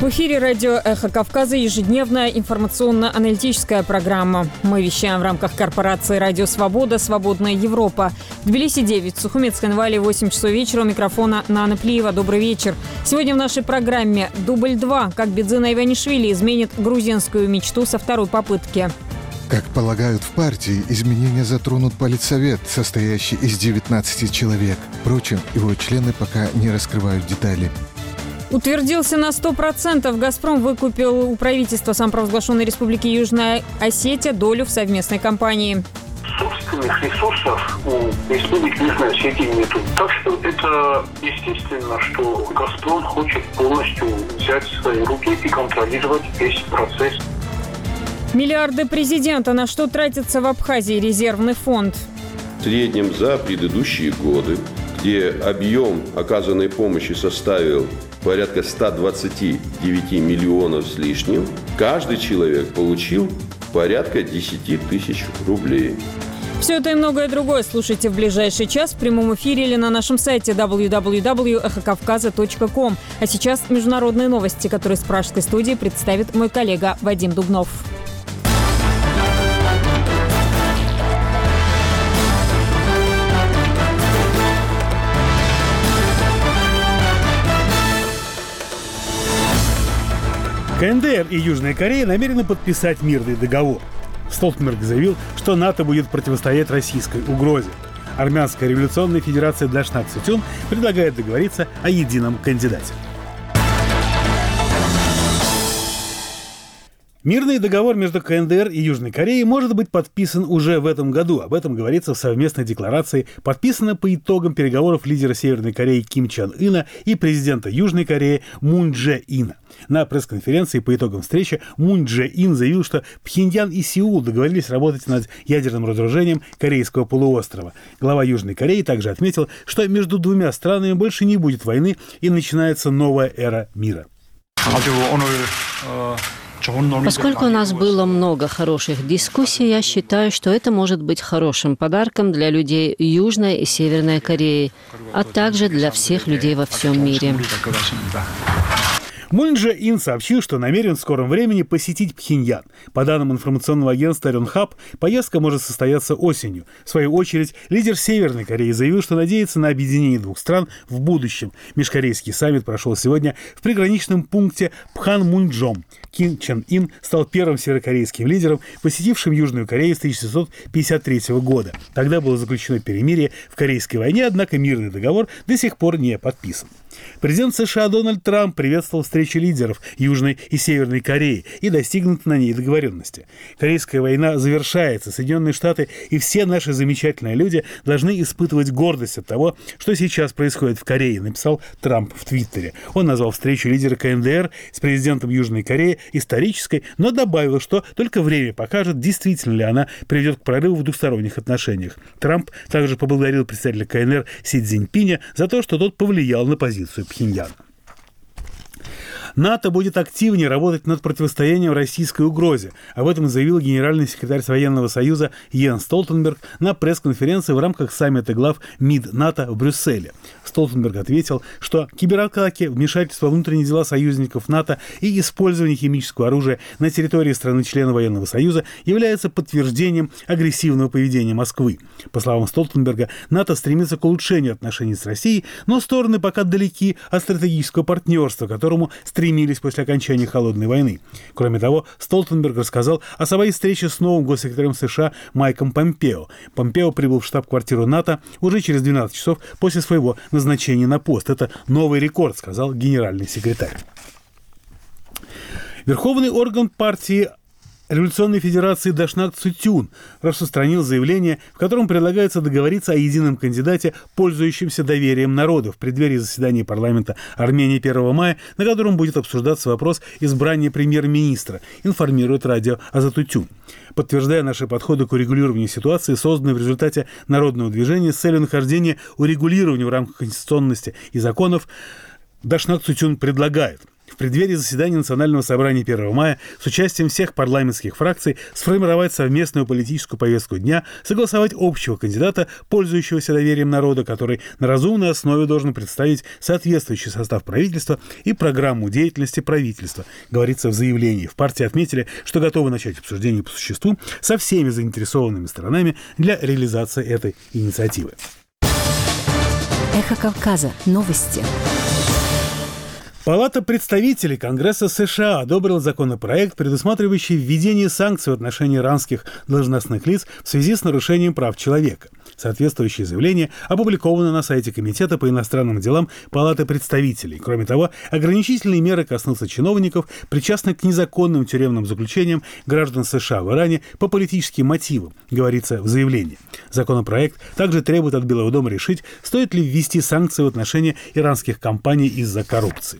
В эфире радио «Эхо Кавказа» ежедневная информационно-аналитическая программа. Мы вещаем в рамках корпорации «Радио Свобода. Свободная Европа». В Тбилиси 9, в Сухумецкой Нвале 8 часов вечера. У микрофона Нана Плиева. Добрый вечер. Сегодня в нашей программе «Дубль 2. Как Бидзина Иванишвили изменит грузинскую мечту со второй попытки». Как полагают в партии, изменения затронут политсовет, состоящий из 19 человек. Впрочем, его члены пока не раскрывают детали. Утвердился на 100%. «Газпром» выкупил у правительства самопровозглашенной Республики Южная Осетия долю в совместной компании. Собственных ресурсов у Республики Южной Осетии нету. Так что это естественно, что «Газпром» хочет полностью взять в свои руки и контролировать весь процесс. Миллиарды президента. На что тратится в Абхазии резервный фонд? В среднем за предыдущие годы, где объем оказанной помощи составил порядка 129 миллионов с лишним, каждый человек получил порядка 10 тысяч рублей. Все это и многое другое слушайте в ближайший час в прямом эфире или на нашем сайте www.эхокавказа.ком. А сейчас международные новости, которые с пражской студии представит мой коллега Вадим Дубнов. КНДР и Южная Корея намерены подписать мирный договор. Столтенберг заявил, что НАТО будет противостоять российской угрозе. Армянская революционная федерация Дашнак Цутюн предлагает договориться о едином кандидате. Мирный договор между КНДР и Южной Кореей может быть подписан уже в этом году. Об этом говорится в совместной декларации, подписанной по итогам переговоров лидера Северной Кореи Ким Чен Ына и президента Южной Кореи Мун Дже Ина. На пресс-конференции по итогам встречи Мун Дже Ин заявил, что Пхеньян и Сеул договорились работать над ядерным разоружением Корейского полуострова. Глава Южной Кореи также отметил, что между двумя странами больше не будет войны и начинается новая эра мира. Поскольку у нас было много хороших дискуссий, я считаю, что это может быть хорошим подарком для людей Южной и Северной Кореи, а также для всех людей во всем мире. Мун Дже Ин сообщил, что намерен в скором времени посетить Пхеньян. По данным информационного агентства Рёнхап, поездка может состояться осенью. В свою очередь, лидер Северной Кореи заявил, что надеется на объединение двух стран в будущем. Межкорейский саммит прошел сегодня в приграничном пункте Пханмунджом. Ким Чен Ин стал первым северокорейским лидером, посетившим Южную Корею с 1953 года. Тогда было заключено перемирие в Корейской войне, однако мирный договор до сих пор не подписан. Президент США Дональд Трамп приветствовал встречу лидеров Южной и Северной Кореи и достигнут на ней договоренности. Корейская война завершается. Соединенные Штаты и все наши замечательные люди должны испытывать гордость от того, что сейчас происходит в Корее, написал Трамп в Твиттере. Он назвал встречу лидера КНДР с президентом Южной Кореи исторической, но добавил, что только время покажет, действительно ли она приведет к прорыву в двусторонних отношениях. Трамп также поблагодарил представителя КНР Си Цзиньпиня за то, что тот повлиял на позицию Пхеньяна. НАТО будет активнее работать над противостоянием российской угрозе. Об этом заявил генеральный секретарь Военного союза Йенс Столтенберг на пресс-конференции в рамках саммита глав МИД НАТО в Брюсселе. Столтенберг ответил, что кибератаки, вмешательство в внутренние дела союзников НАТО и использование химического оружия на территории страны-члена Военного союза является подтверждением агрессивного поведения Москвы. По словам Столтенберга, НАТО стремится к улучшению отношений с Россией, но стороны пока далеки от стратегического партнерства, к которому стремились после окончания Холодной войны. Кроме того, Столтенберг рассказал о своей встрече с новым госсекретарем США Майком Помпео. Помпео прибыл в штаб-квартиру НАТО уже через 12 часов после своего назначения на пост. Это новый рекорд, сказал генеральный секретарь. Верховный орган партии Революционной Федерации Дашнак Цутюн распространил заявление, в котором предлагается договориться о едином кандидате, пользующемся доверием народа, в преддверии заседания парламента Армении 1 мая, на котором будет обсуждаться вопрос избрания премьер-министра, информирует радио Азатутюн. Подтверждая наши подходы к урегулированию ситуации, созданной в результате народного движения с целью нахождения урегулирования в рамках конституционности и законов, Дашнак Цутюн предлагает в преддверии заседания Национального собрания 1 мая с участием всех парламентских фракций сформировать совместную политическую повестку дня, согласовать общего кандидата, пользующегося доверием народа, который на разумной основе должен представить соответствующий состав правительства и программу деятельности правительства, говорится в заявлении. В партии отметили, что готовы начать обсуждение по существу со всеми заинтересованными сторонами для реализации этой инициативы. Эхо Кавказа. Новости. Палата представителей Конгресса США одобрила законопроект, предусматривающий введение санкций в отношении иранских должностных лиц в связи с нарушением прав человека. Соответствующее заявление опубликовано на сайте Комитета по иностранным делам Палаты представителей. Кроме того, ограничительные меры коснутся чиновников, причастных к незаконным тюремным заключениям граждан США в Иране по политическим мотивам, говорится в заявлении. Законопроект также требует от Белого дома решить, стоит ли ввести санкции в отношении иранских компаний из-за коррупции.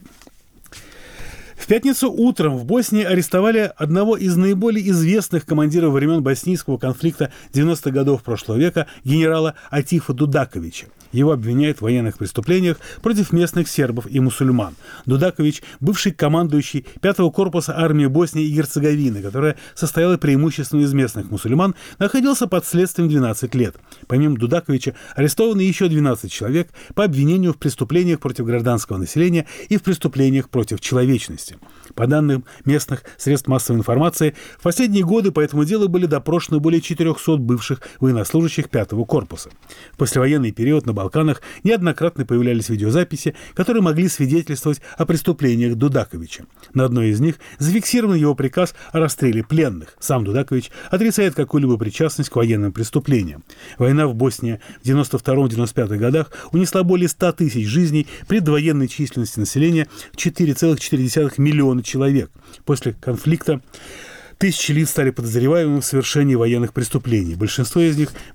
В пятницу утром в Боснии арестовали одного из наиболее известных командиров времен боснийского конфликта 90-х годов прошлого века, генерала Атифа Дудаковича. Его обвиняют в военных преступлениях против местных сербов и мусульман. Дудакович – бывший командующий 5-го корпуса армии Боснии и Герцеговины, которая состояла преимущественно из местных мусульман, находился под следствием 12 лет. Помимо Дудаковича арестованы еще 12 человек по обвинению в преступлениях против гражданского населения и в преступлениях против человечности. По данным местных средств массовой информации, в последние годы по этому делу были допрошены более 400 бывших военнослужащих 5-го корпуса. В послевоенный период на Балканах неоднократно появлялись видеозаписи, которые могли свидетельствовать о преступлениях Дудаковича. На одной из них зафиксирован его приказ о расстреле пленных. Сам Дудакович отрицает какую-либо причастность к военным преступлениям. Война в Боснии в 92-95 годах унесла более 100 тысяч жизней при довоенной численности населения 4,4 миллиона человек. После конфликта тысячи лиц стали подозреваемыми в совершении военных преступлений. Большинство из них